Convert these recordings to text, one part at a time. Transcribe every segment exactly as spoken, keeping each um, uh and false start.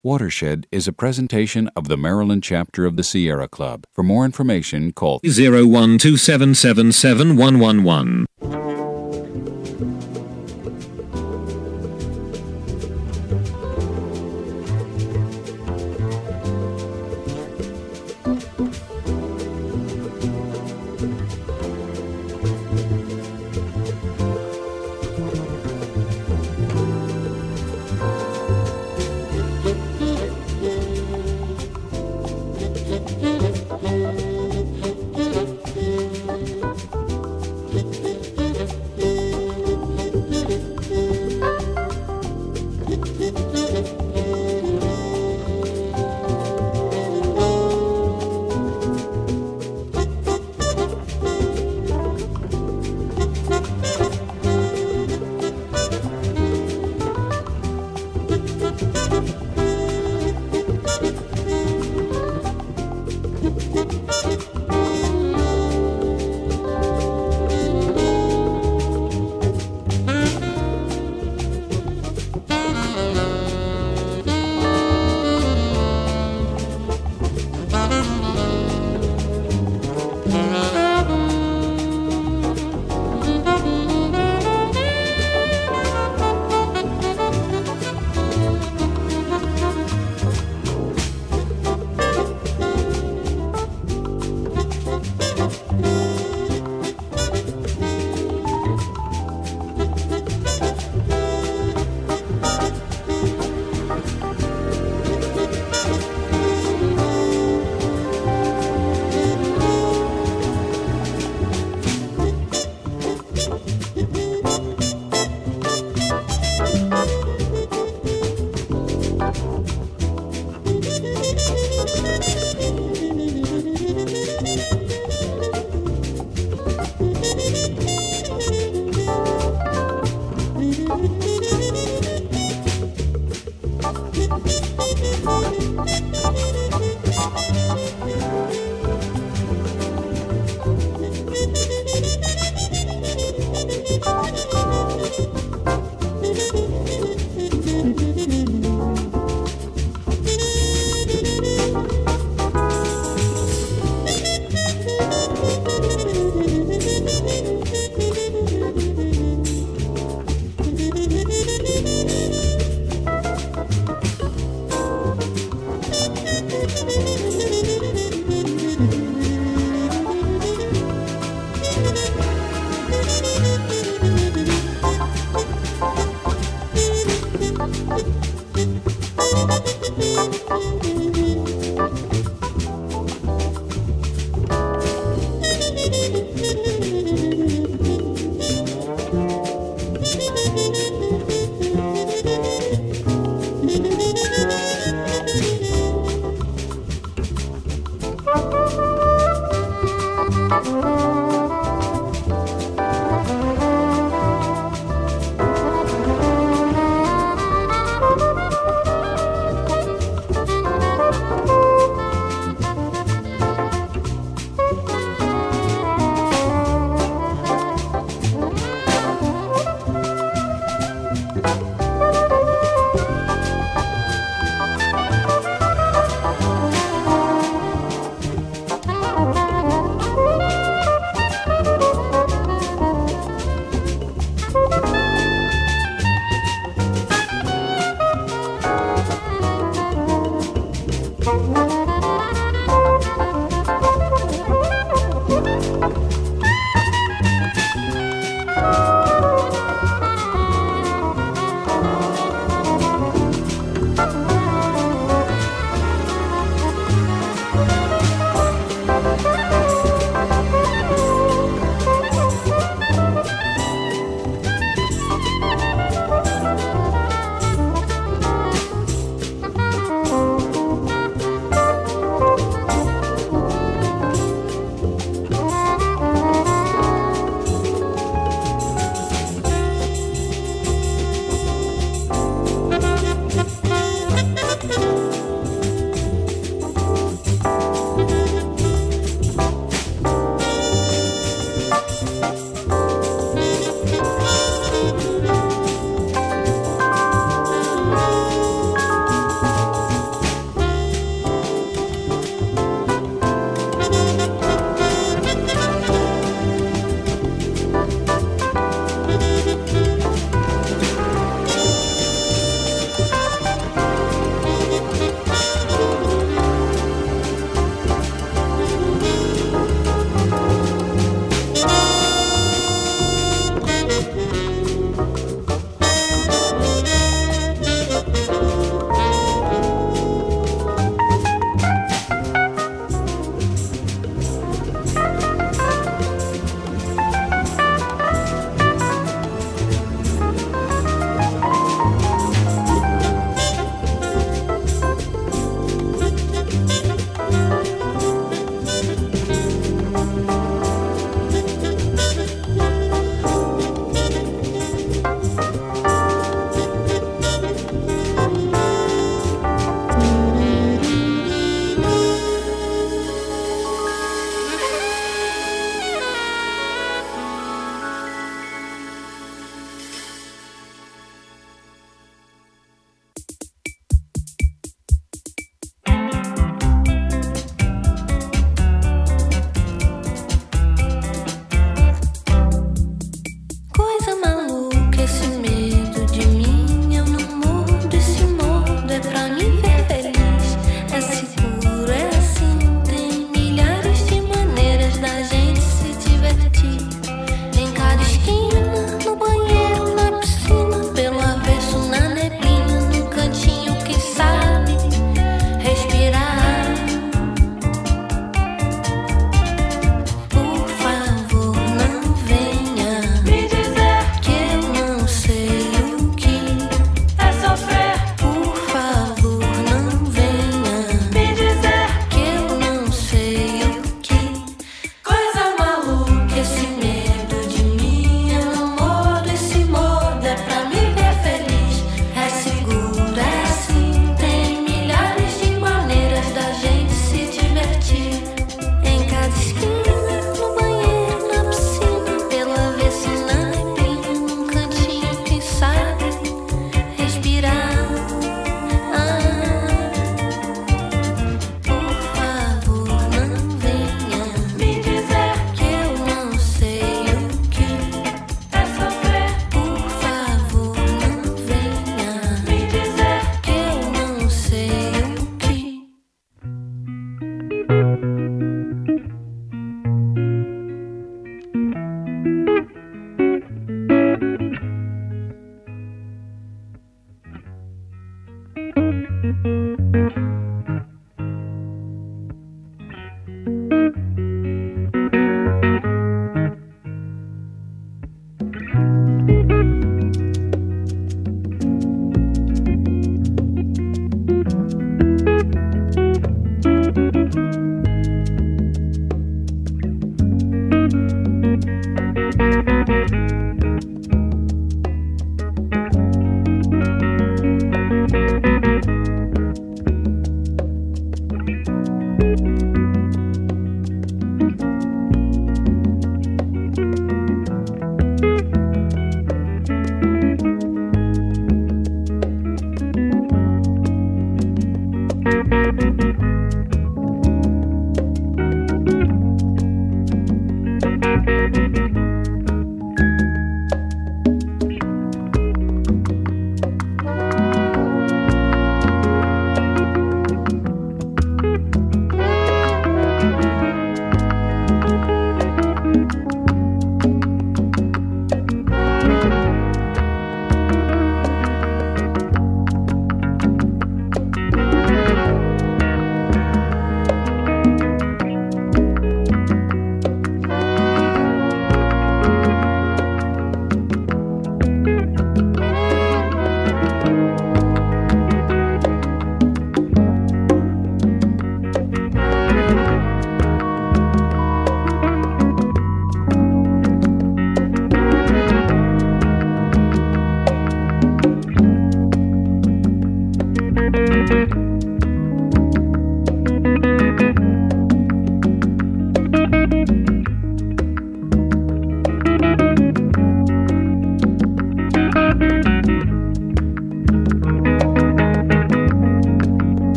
Watershed is a presentation of the Maryland chapter of the Sierra Club. For more information, call zero one two seven seven seven one one one.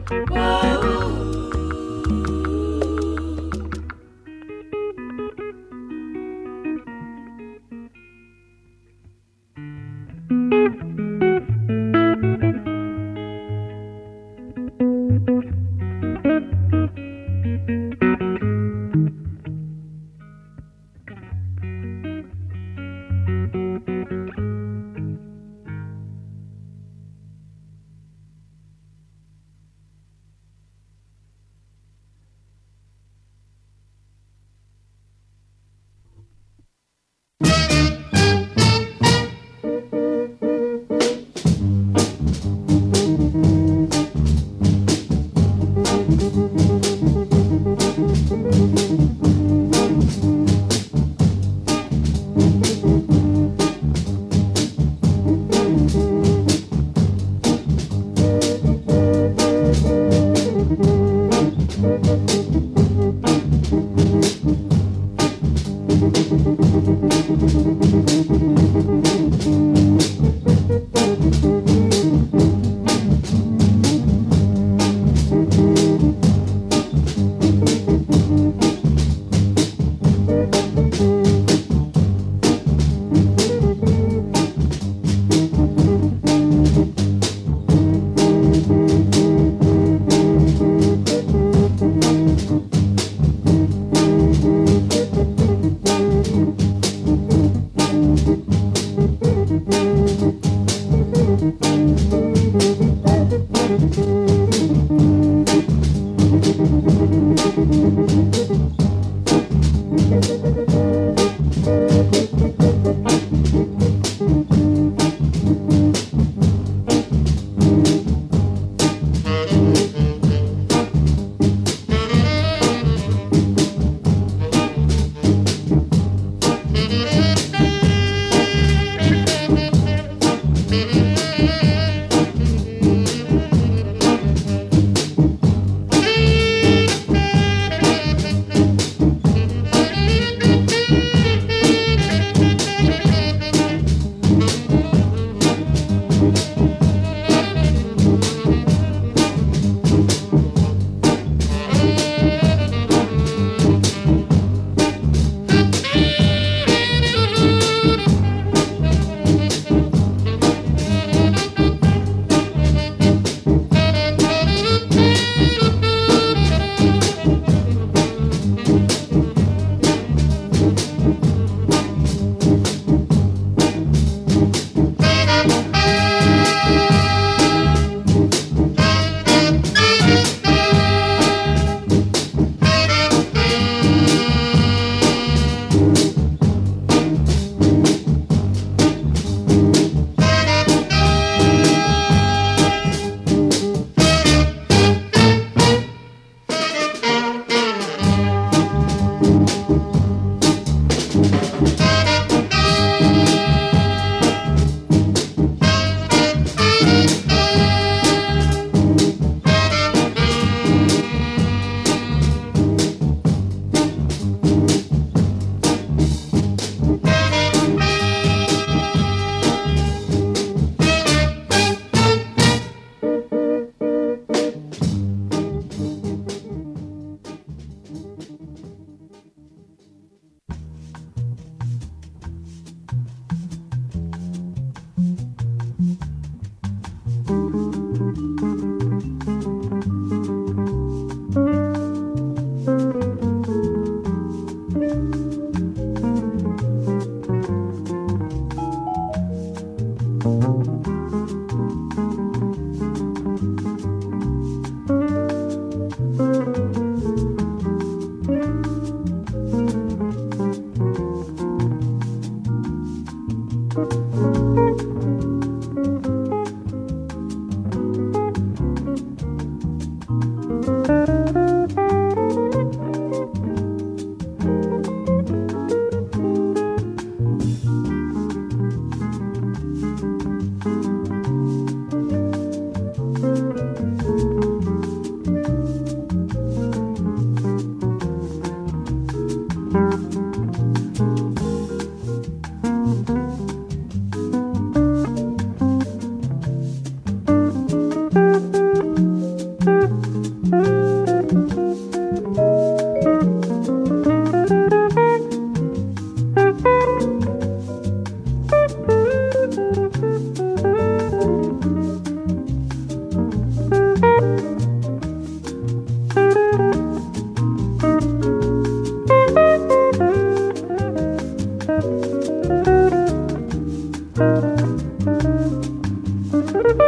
Thank you.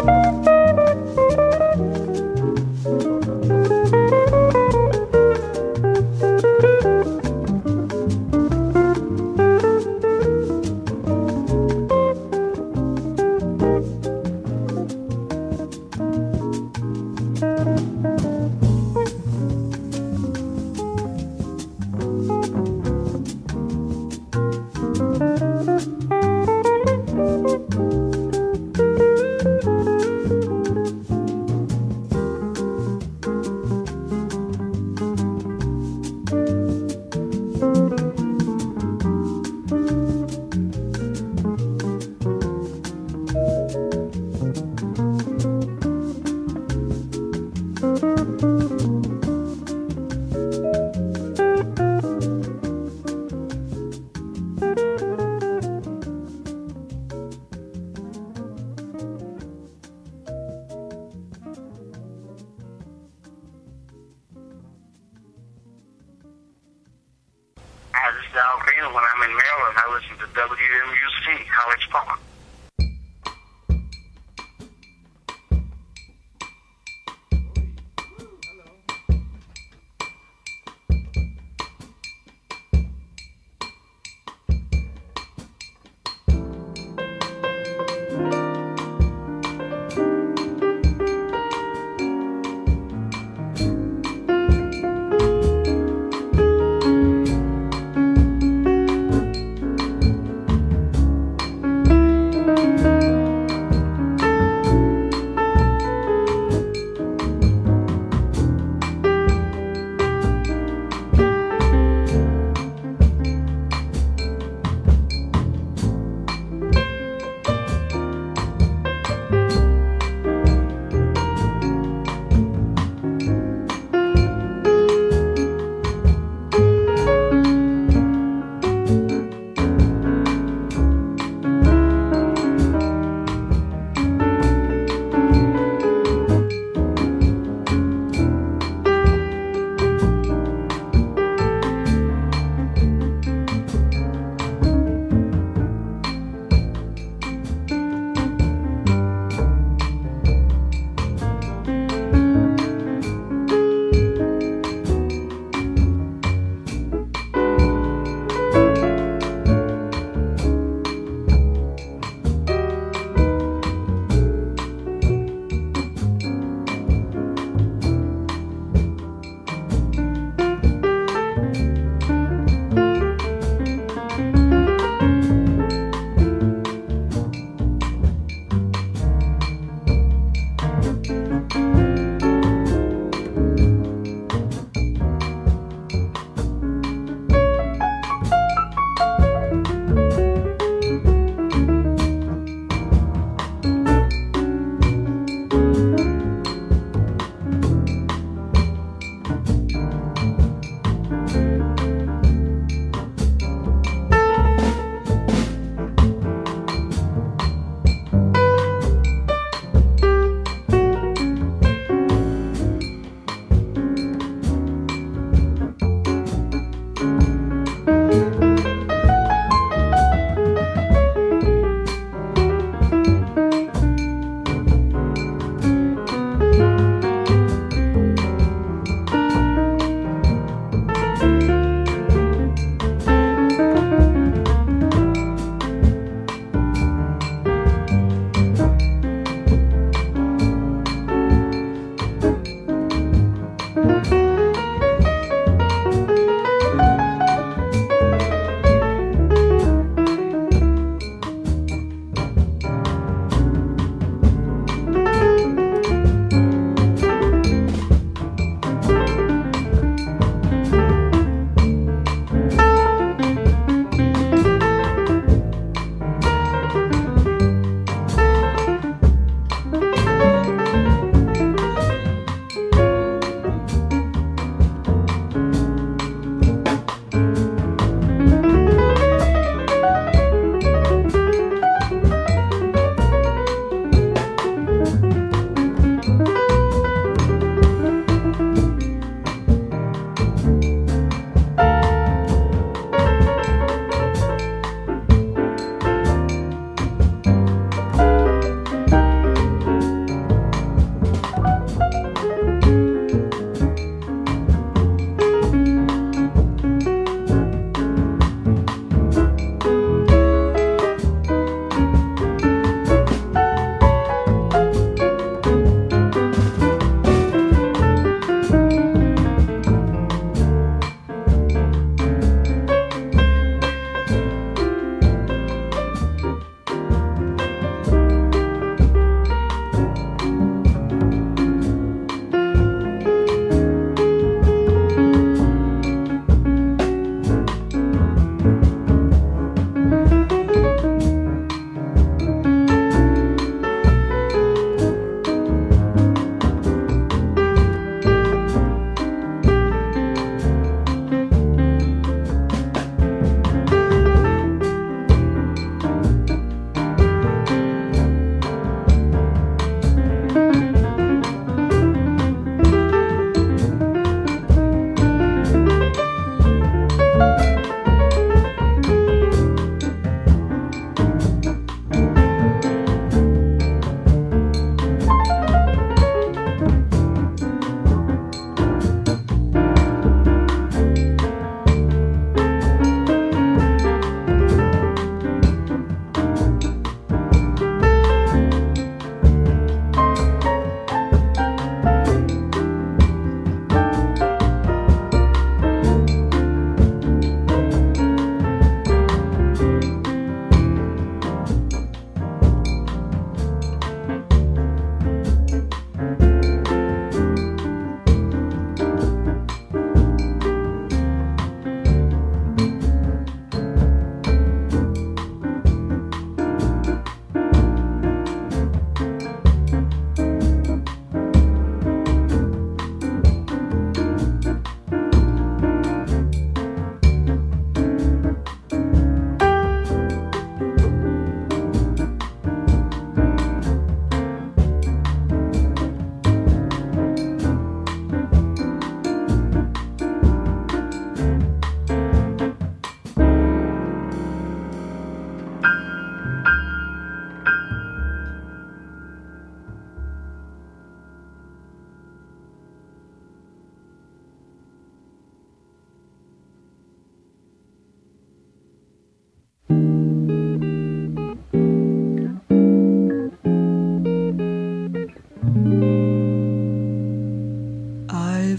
Hi, this is Al Green, and when I'm in Maryland, I listen to W M U C, College Park.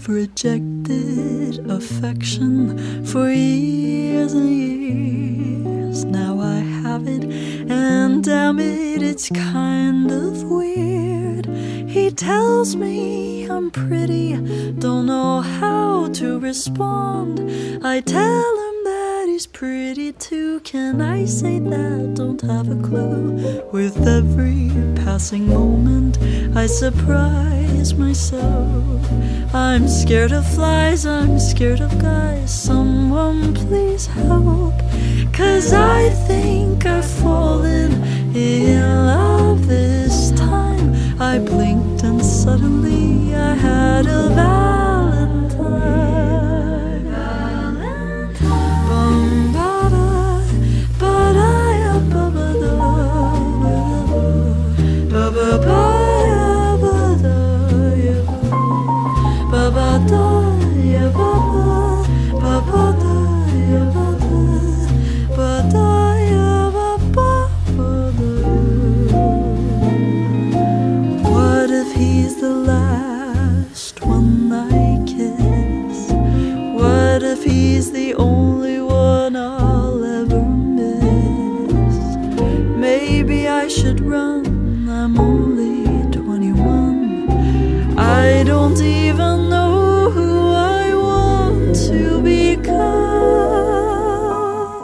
I've rejected affection for years and years. Now I have it, and damn it, it's kind of weird. He tells me I'm pretty, don't know how to respond. I tell him that he's pretty too. Can I say that? Don't have a clue. With every passing moment I surprise myself. I'm scared of flies, I'm scared of guys. Someone please help, 'cause I think I've fallen in love this time. I blinked and suddenly I had a valentine. Bum ba da, ba da ya ba ba da, ba ba ba ya ba da ya ba ba da ya ba ba ba da ya ba da ba da ya ba ba ba da. What if he's the last one I kiss? What if he's the only one I'll ever miss? Maybe I should run, I'm only twenty-one. I don't even know who I want to become.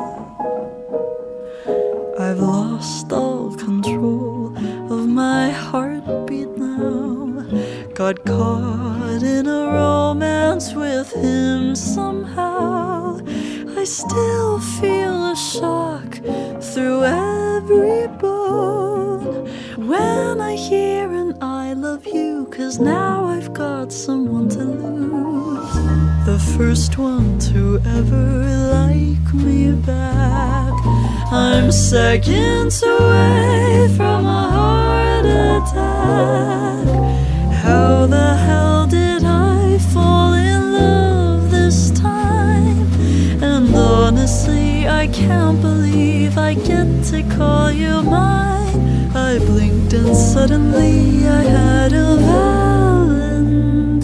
I've lost all control of my heartbeat now. Got caught in a romance with him somehow. I still feel a shock through every bone when I hear an I love you, 'cause now I've got someone to lose. The first one to ever like me back. I'm seconds away from a heart attack. How the hell did I fall in love this time? And honestly, I can't believe I get to call you mine. I blinked and suddenly I had a valentine.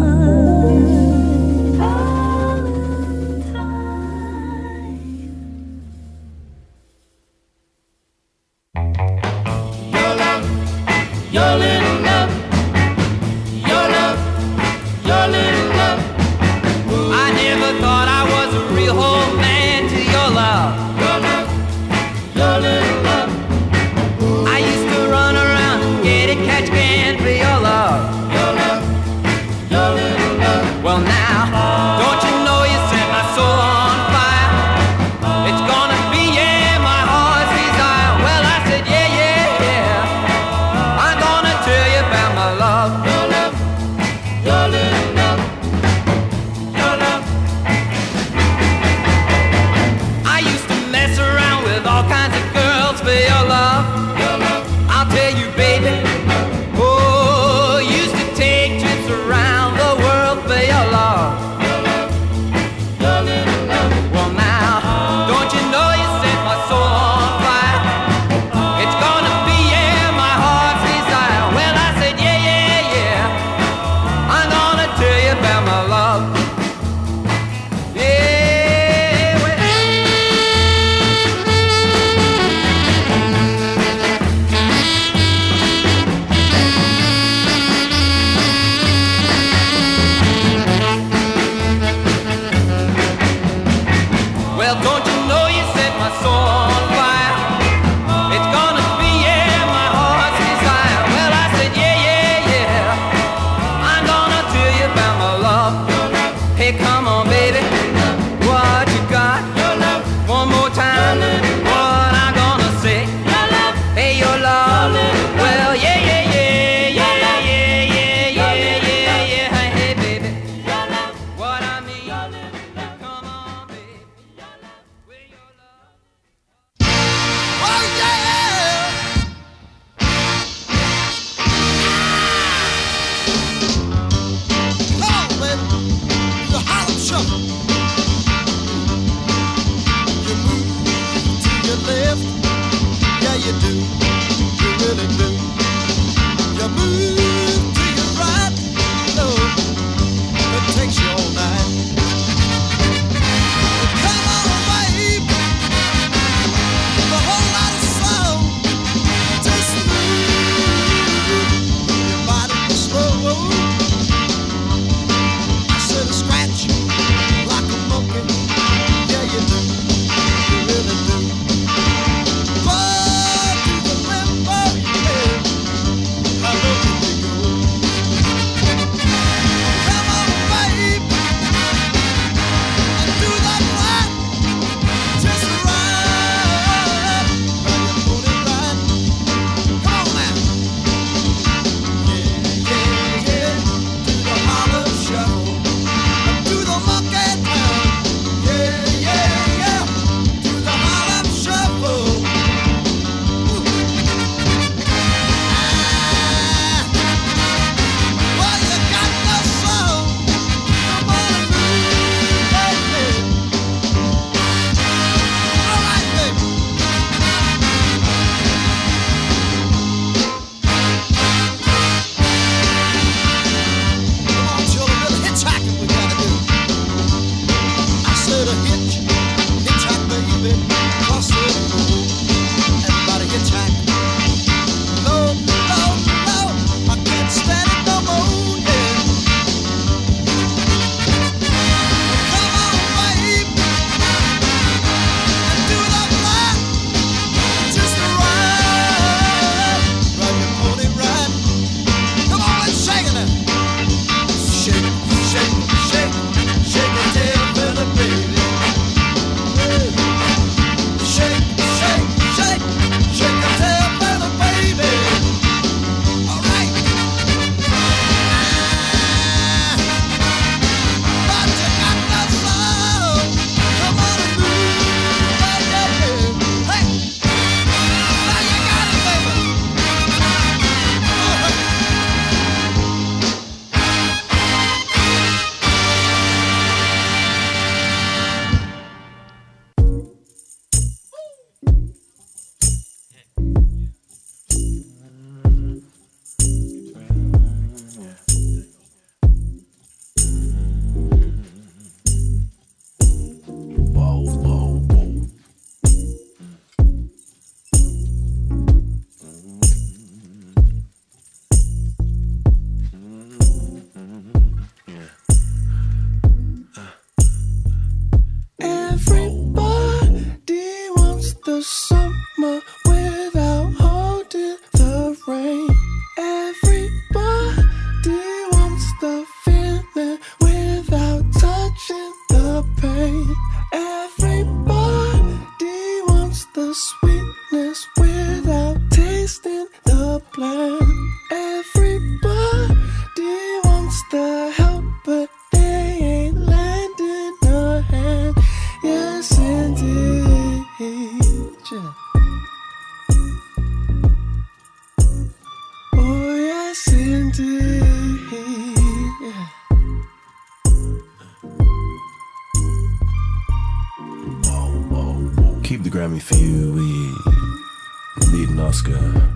Valentine. Your love, your little love, your love, your little love. I never thought I was a real whole man to your love. Your love, your little love. I used to run around, get it, catch can, Grammy for you, we need an Oscar.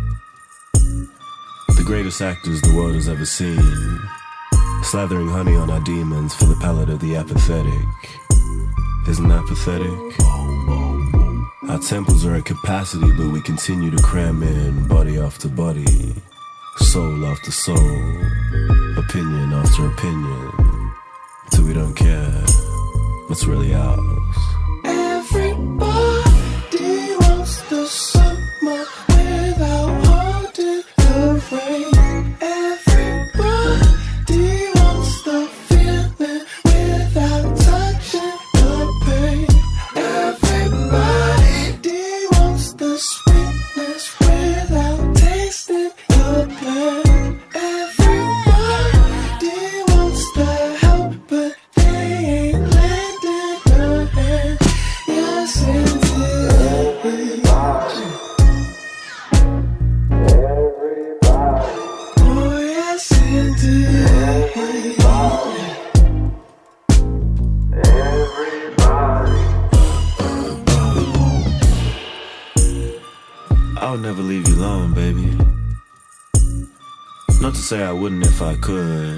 The greatest actors the world has ever seen, slathering honey on our demons for the palate of the apathetic. Isn't that pathetic? Our temples are at capacity, but we continue to cram in body after body, soul after soul, opinion after opinion, till we don't care what's really ours. Everybody wants the summer without holding the rain. Everybody wants the feeling without touching the pain. Everybody wants the sweetness without tasting the pain. Everybody wants the help, but they ain't lending a hand. Yes, indeed. Oh, yes, indeed. I'll never leave you alone, baby. Not to say I wouldn't if I could.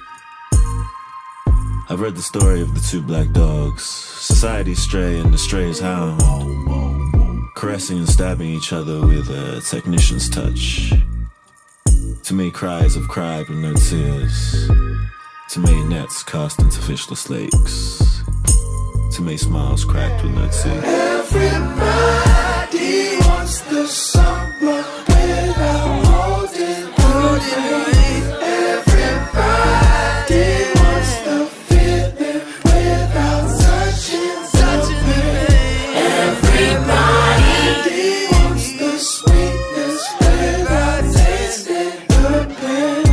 I've read the story of the two black dogs, society's stray and the stray's hound, caressing and stabbing each other with a technician's touch. Too many cries have cried with no tears. Too many nets cast into fishless lakes. Too many smiles cracked with no tears. Everybody wants the summer without holding the rain. Everybody wants the feeling without touching the pain. Everybody wants the sweetness without tasting the pain.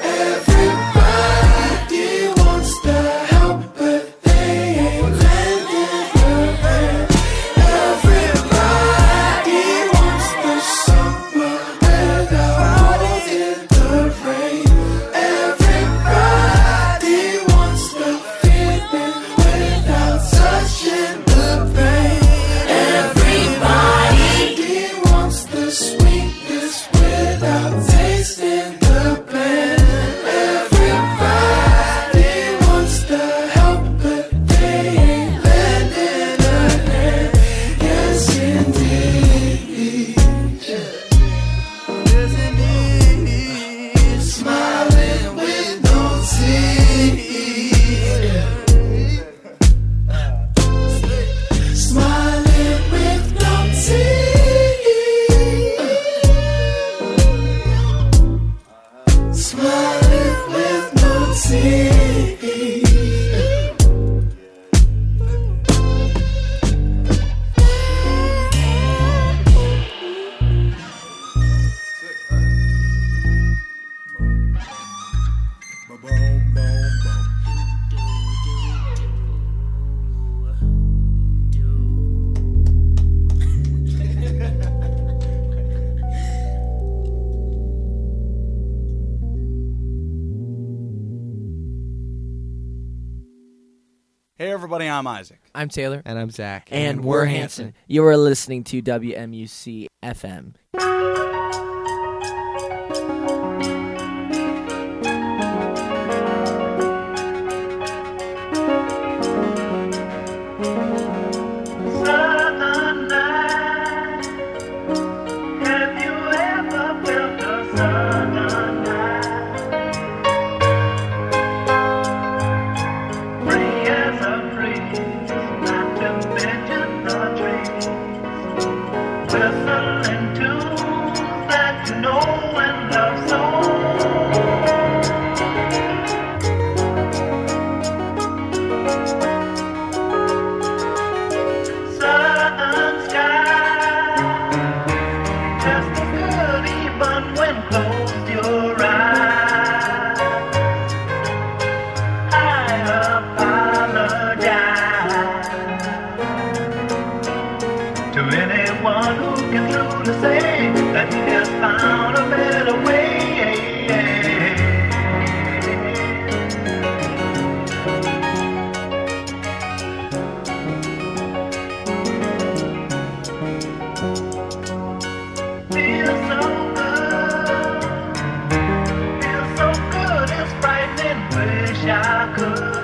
Everybody wants the help, but they ain't lending a hand. Everybody wants the summer without holding the rain. Everybody wants the feeling without touching the pain. Everybody wants the sweetness without tasting the pain. Everybody wants the help, but they ain't lending a hand. Yes, indeed. Yes, indeed. Smiling with no teeth. Smiling with no teeth. Smiling with no teeth. Hey everybody, I'm Isaac. I'm Taylor. And I'm Zach. And, we're Hanson. You are listening to W M U C F M. Southern night. Have you ever felt a southern night? Free as a breeze, not to mention the trees. Whistling too wish I could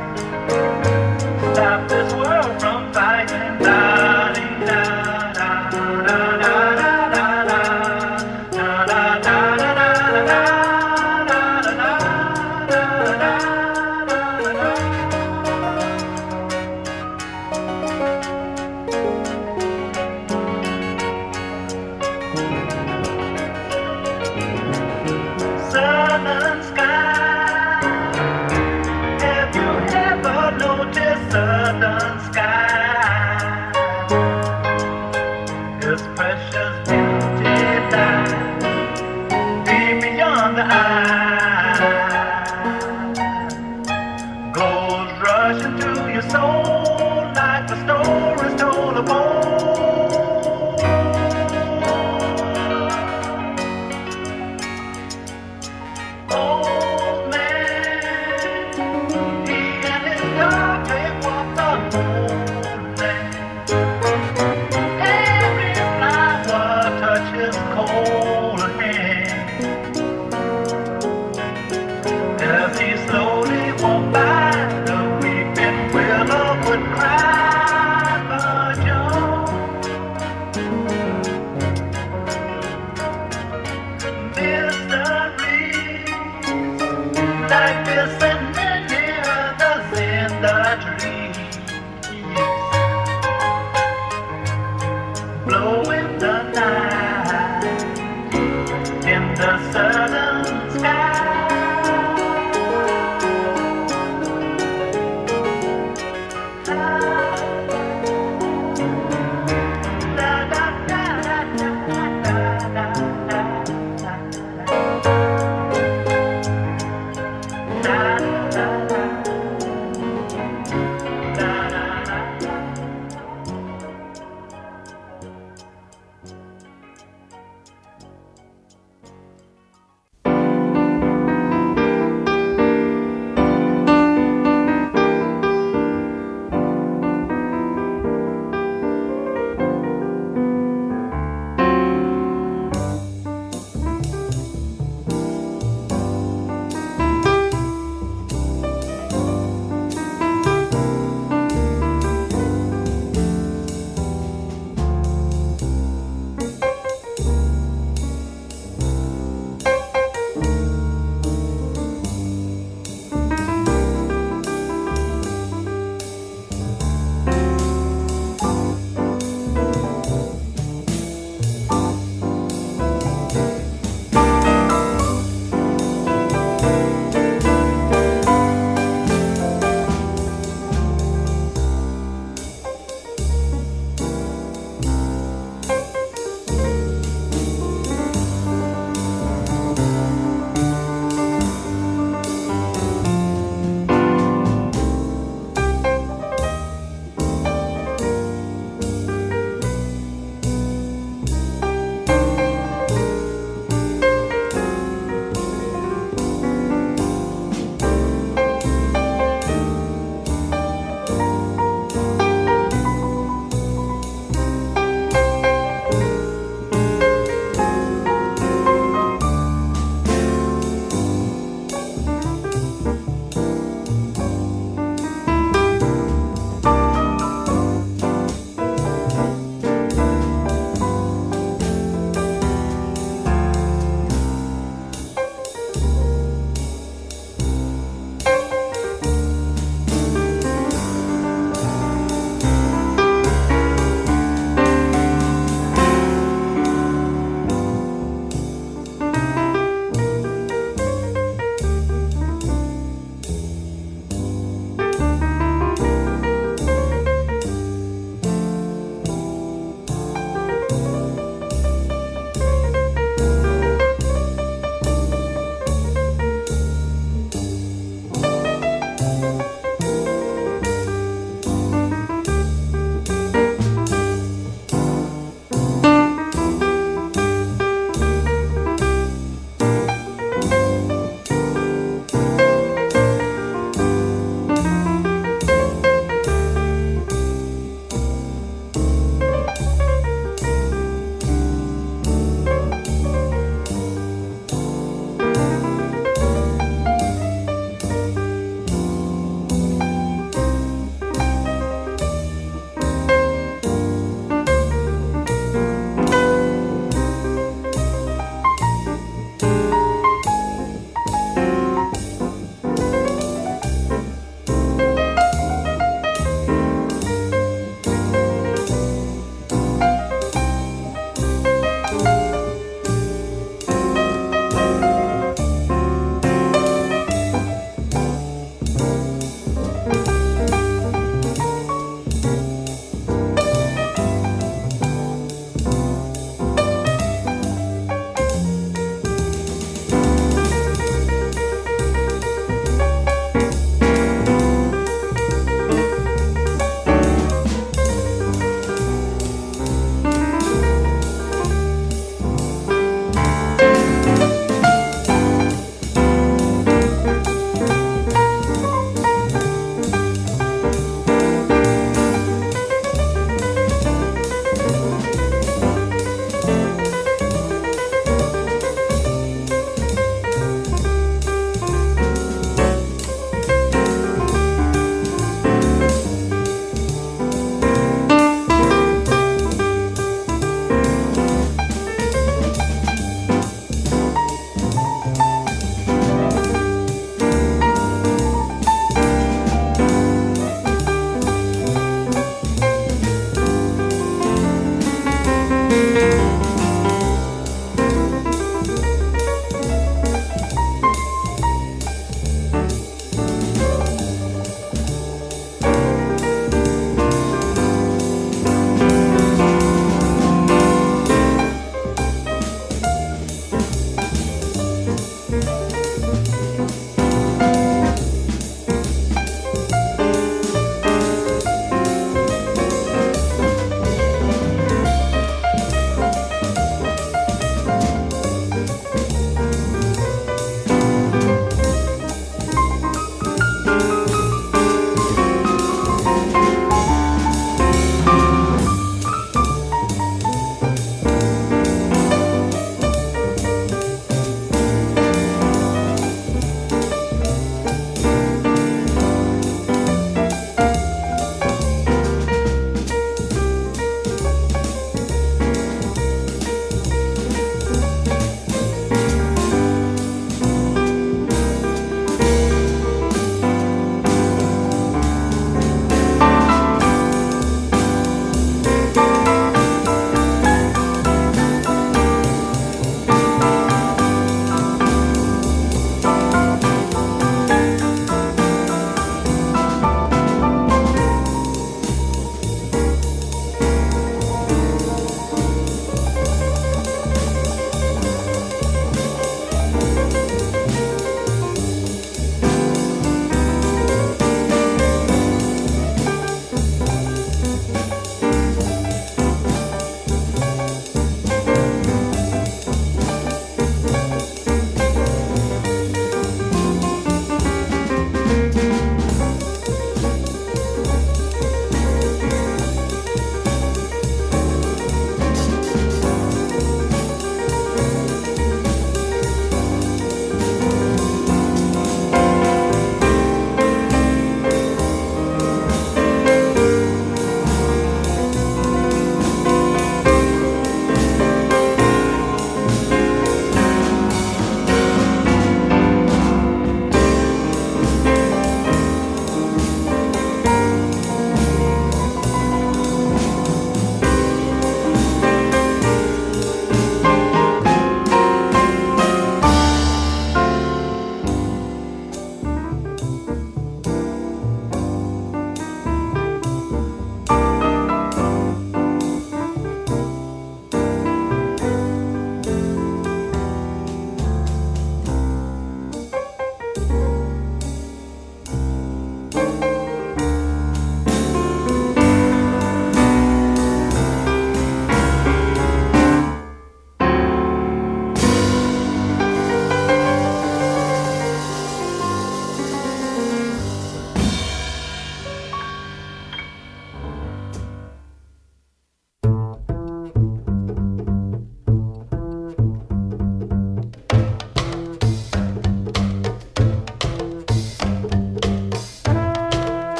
stop this world from fighting. Da, dee, da, da, da, da, da, da, da. Da, da, da, da, da, da, da. Da, da, da, da, da, da, da. Southern sky. Have you ever noticed southern sky? Its precious beauty lies deep beyond the eye. Goes rushing to your soul like the stories told of old. Old man, he and his dog, they walk the whole land. Every flower touches cold hand. As he slowly walked by, the weeping willow would cry for joy. Mysteries like this and many others in the trees blow in the night in the southern sky. Da, da, da, da, da, da, da, da, da, da. Da, da,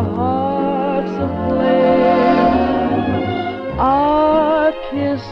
our hearts aflame. Our kiss